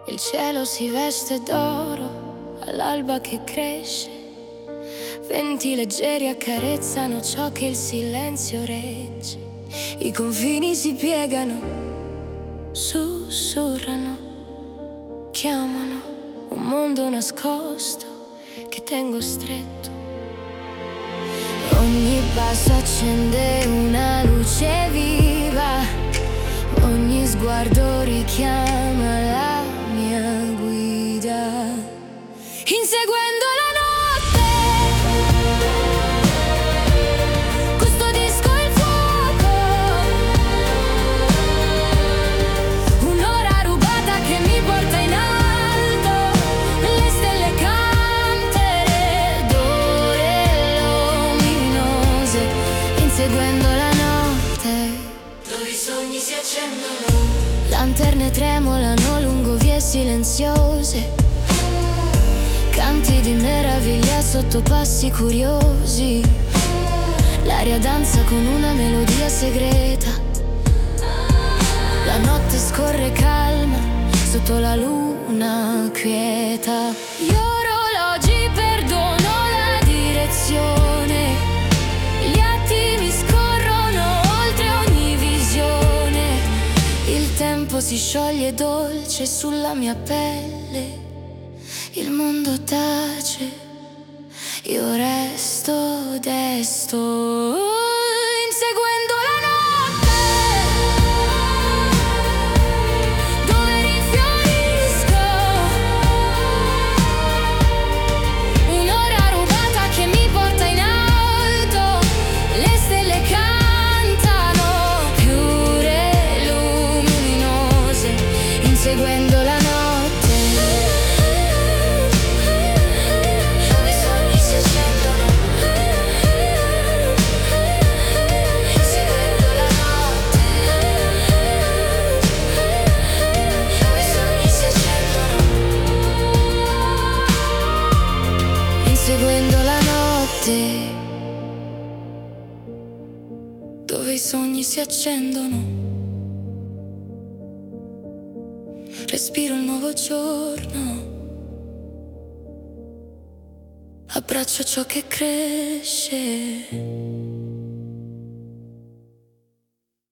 Il cielo si veste d'oro all'alba che cresce. Venti leggeri accarezzano ciò che il silenzio regge. I confini si piegano, sussurrano, chiamano un mondo nascosto che tengo stretto. Ogni passo accende una luce viva, ogni sguardo richiama la mia guida. Inseguendo la notte, custodisco il fuoco, un'ora rubata che mi porta in alto, le stelle cantere d'ore luminose. Inseguendo la notte, dove i sogni si accendono, lanterne tremolano lungo vie silenziose, canti di meraviglia sotto passi curiosi. L'aria danza con una melodia segreta. La notte scorre calma sotto la luna quieta. Gli orologi perdono la direzione, gli attimi scorrono oltre ogni visione. Il tempo si scioglie dolce sulla mia pelle. Il mondo tace, io resto desto, inseguendo la notte, dove rinfiorisco, un'ora rubata che mi porta in alto, le stelle cantano piure luminose, inseguendo la notte. Seguendo la notte, dove i sogni si accendono, respiro il nuovo giorno, abbraccio ciò che cresce.